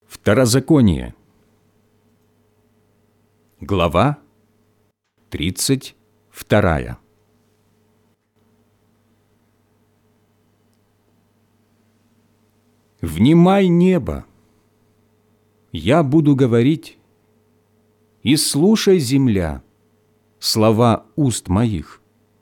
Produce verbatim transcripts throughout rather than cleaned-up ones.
Второзаконие. Глава тридцать вторая. «Внимай, небо, я буду говорить, и слушай, земля, слова уст моих.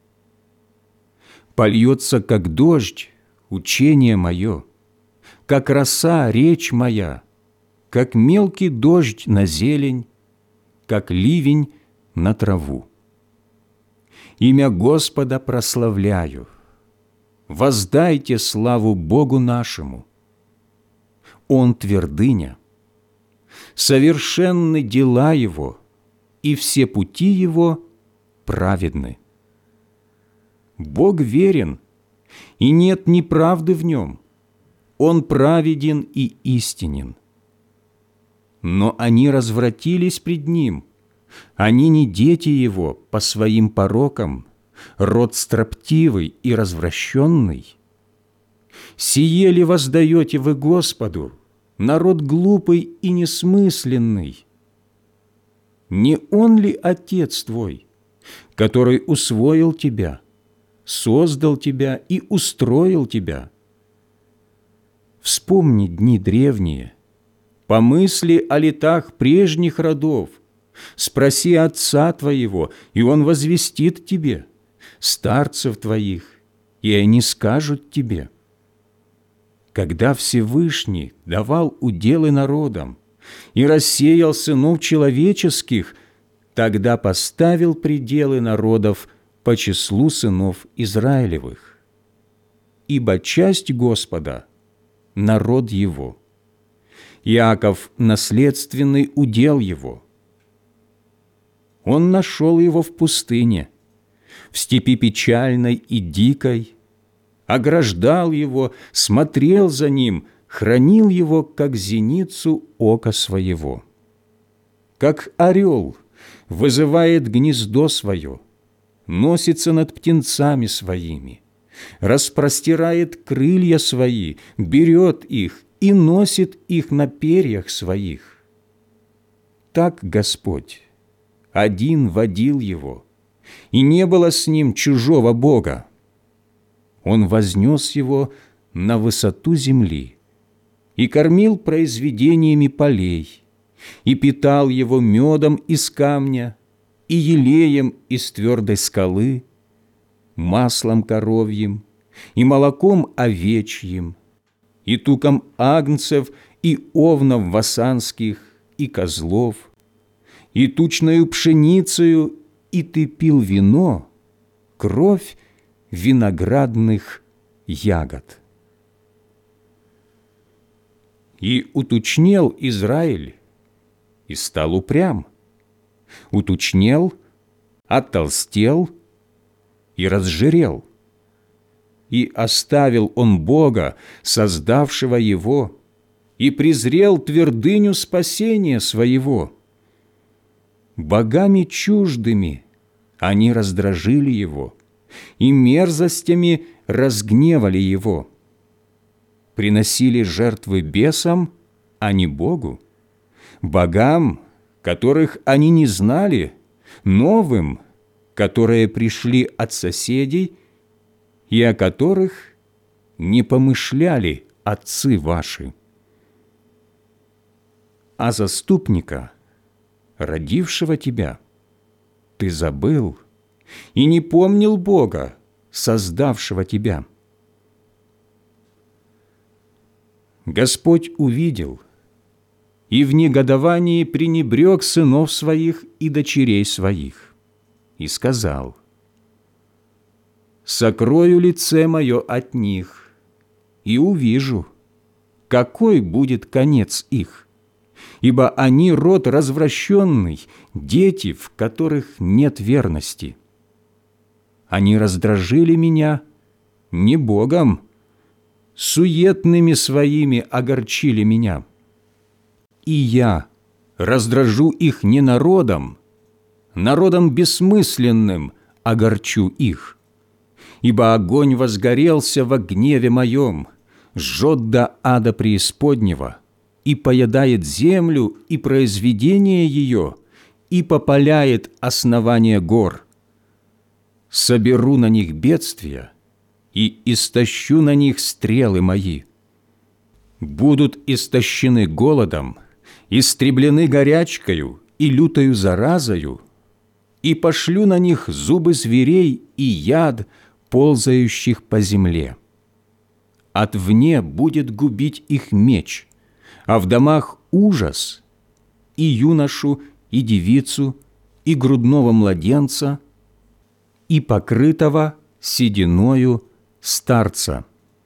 Польется, как дождь, учение мое, как роса речь моя, как мелкий дождь на зелень, как ливень на траву. Имя Господа прославляю, воздайте славу Богу нашему. Он твердыня, совершенны дела Его, и все пути Его праведны. Бог верен, и нет неправды в Нем. Он праведен и истинен. Но они развратились пред Ним, они не дети Его по своим порокам, род строптивый и развращенный. Сие ли воздаете вы Господу, народ глупый и несмысленный? Не Он ли Отец твой, который усвоил тебя, создал тебя и устроил тебя? Вспомни дни древние, помысли о летах прежних родов, спроси отца твоего, и он возвестит тебе, старцев твоих, и они скажут тебе. Когда Всевышний давал уделы народам и рассеял сынов человеческих, тогда поставил пределы народов по числу сынов Израилевых. Ибо часть Господа – народ Его, Иаков – наследственный удел Его. Он нашел его в пустыне, в степи печальной и дикой, ограждал его, смотрел за ним, хранил его, как зеницу ока своего. Как орел вызывает гнездо свое, носится над птенцами своими, распростирает крылья свои, берет их и носит их на перьях своих. Так Господь один водил его, и не было с ним чужого Бога. Он вознес его на высоту земли и кормил произведениями полей, и питал его медом из камня и елеем из твердой скалы, маслом коровьим и молоком овечьим, и туком агнцев и овнов васанских и козлов, и тучною пшеницею, и ты пил вино, кровь виноградных ягод. И утучнел Израиль, и стал упрям, утучнел, оттолстел и разжирел. И оставил он Бога, создавшего его, и презрел твердыню спасения своего. Богами чуждыми они раздражили его, и мерзостями разгневали его. Приносили жертвы бесам, а не Богу, богам, которых они не знали, новым, которые пришли от соседей и о которых не помышляли отцы ваши. А заступника, родившего тебя, ты забыл и не помнил Бога, создавшего тебя. Господь увидел и в негодовании пренебрег сынов своих и дочерей своих и сказал: «Сокрою лице мое от них и увижу, какой будет конец их. Ибо они род развращенный, дети, в которых нет верности. Они раздражили меня не Богом, суетными своими огорчили меня. И я раздражу их не народом, народом бессмысленным огорчу их. Ибо огонь возгорелся во гневе моем, жжет до ада преисподнего, и поедает землю и произведение ее, и попаляет основание гор. Соберу на них бедствия и истощу на них стрелы мои. Будут истощены голодом, истреблены горячкою и лютою заразою, и пошлю на них зубы зверей и яд, ползающих по земле. Отвне будет губить их меч, а в домах ужас, и юношу, и девицу, и грудного младенца, и покрытого сединою старца.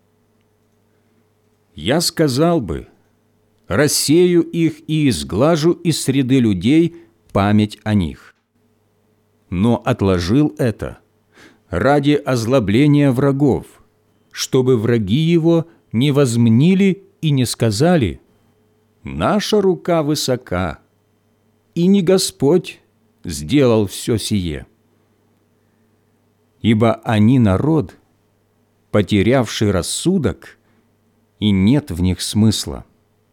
Я сказал бы: рассею их и изглажу из среды людей память о них. Но отложил это ради озлобления врагов, чтобы враги его не возмнили и не сказали: наша рука высока, и не Господь сделал все сие. Ибо они народ, потерявший рассудок, и нет в них смысла.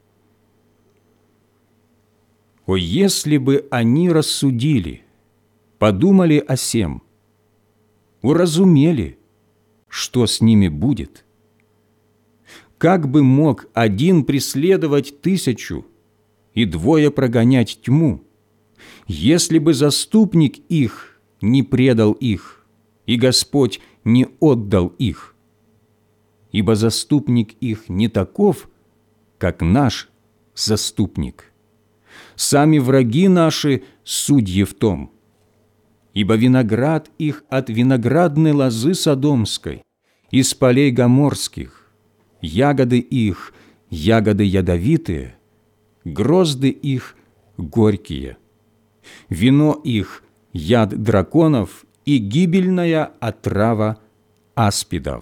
О, если бы они рассудили, подумали о сем, уразумели, что с ними будет. Как бы мог один преследовать тысячу и двое прогонять тьму, если бы заступник их не предал их, и Господь не отдал их? Ибо заступник их не таков, как наш заступник. Сами враги наши судьи в том. Ибо виноград их от виноградной лозы Содомской, из полей Гоморских, ягоды их, ягоды ядовитые, грозды их горькие, вино их, яд драконов и гибельная отрава аспидов.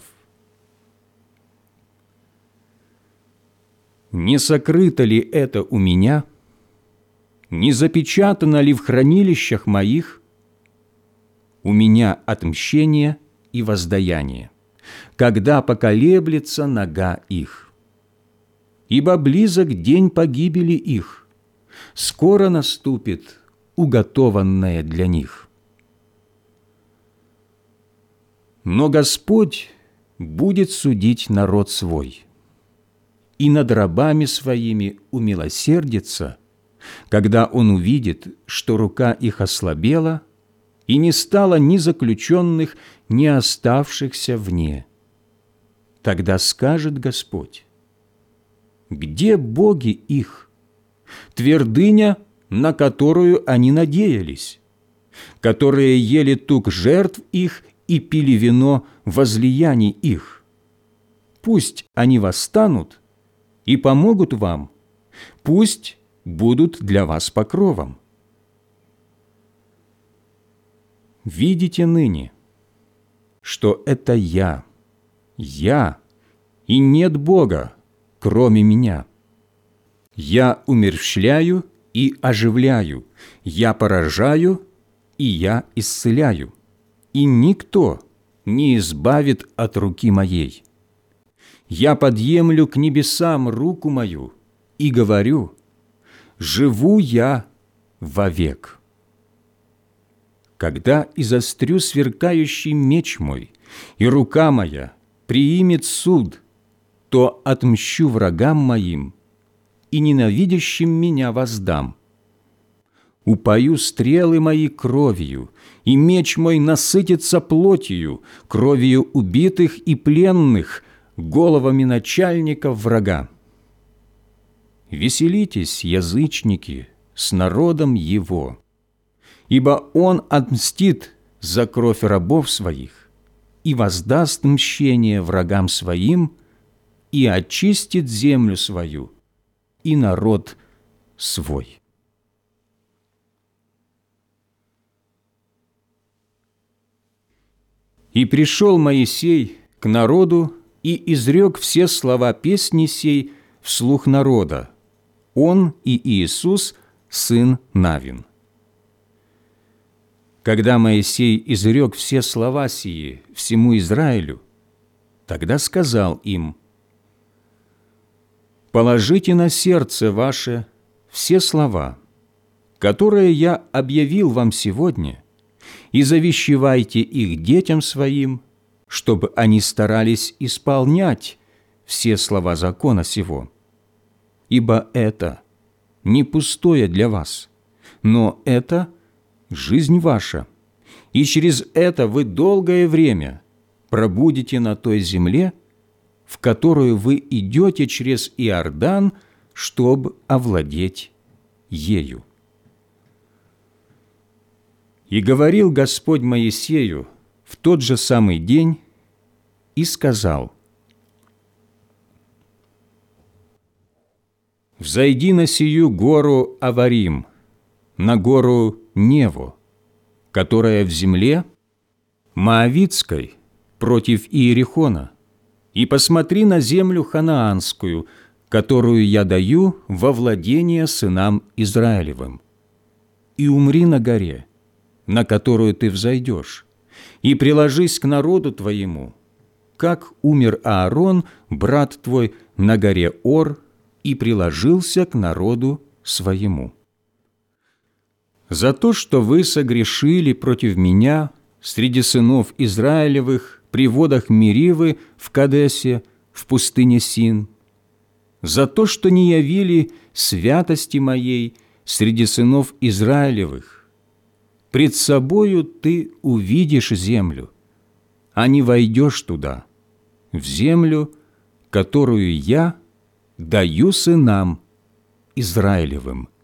Не сокрыто ли это у меня? Не запечатано ли в хранилищах моих? У меня отмщение и воздаяние, когда поколеблется нога их. Ибо близок день погибели их, скоро наступит уготованное для них. Но Господь будет судить народ свой, и над рабами своими умилосердится, когда Он увидит, что рука их ослабела, и не стало ни заключенных, ни оставшихся вне. Тогда скажет Господь: где боги их, твердыня, на которую они надеялись, которые ели тук жертв их и пили вино возлияний их? Пусть они восстанут и помогут вам, пусть будут для вас покровом. Видите ныне, что это Я, Я, и нет Бога, кроме Меня. Я умерщвляю и оживляю, Я поражаю и Я исцеляю, и никто не избавит от руки Моей. Я подъемлю к небесам руку Мою и говорю: живу Я вовек. Когда изострю сверкающий меч Мой, и рука Моя приимет суд, то отмщу врагам Моим и ненавидящим Меня воздам. Упою стрелы Мои кровью, и меч Мой насытится плотью, кровью убитых и пленных, головами начальников врага. Веселитесь, язычники, с народом его, ибо он отмстит за кровь рабов своих и воздаст мщение врагам своим и очистит землю свою и народ свой. И пришел Моисей к народу и изрек все слова песни сей вслух народа, он и Иисус, сын Навин. Когда Моисей изрек все слова сии всему Израилю, тогда сказал им: положите на сердце ваше все слова, которые я объявил вам сегодня, и завещевайте их детям своим, чтобы они старались исполнять все слова закона сего. Ибо это не пустое для вас, но это жизнь ваша, и через это вы долгое время пробудете на той земле, в которую вы идете через Иордан, чтобы овладеть ею. И говорил Господь Моисею в тот же самый день и сказал: «Взойди на сию гору Аварим, на гору Неву, которая в земле Моавитской против Иерихона, и посмотри на землю ханаанскую, которую я даю во владение сынам Израилевым, и умри на горе, на которую ты взойдешь, и приложись к народу твоему, как умер Аарон, брат твой, на горе Ор, и приложился к народу своему. За то, что вы согрешили против меня среди сынов Израилевых при водах Меривы в Кадесе, в пустыне Син, за то, что не явили святости моей среди сынов Израилевых, пред собою ты увидишь землю, а не войдешь туда, в землю, которую я даю сынам Израилевым.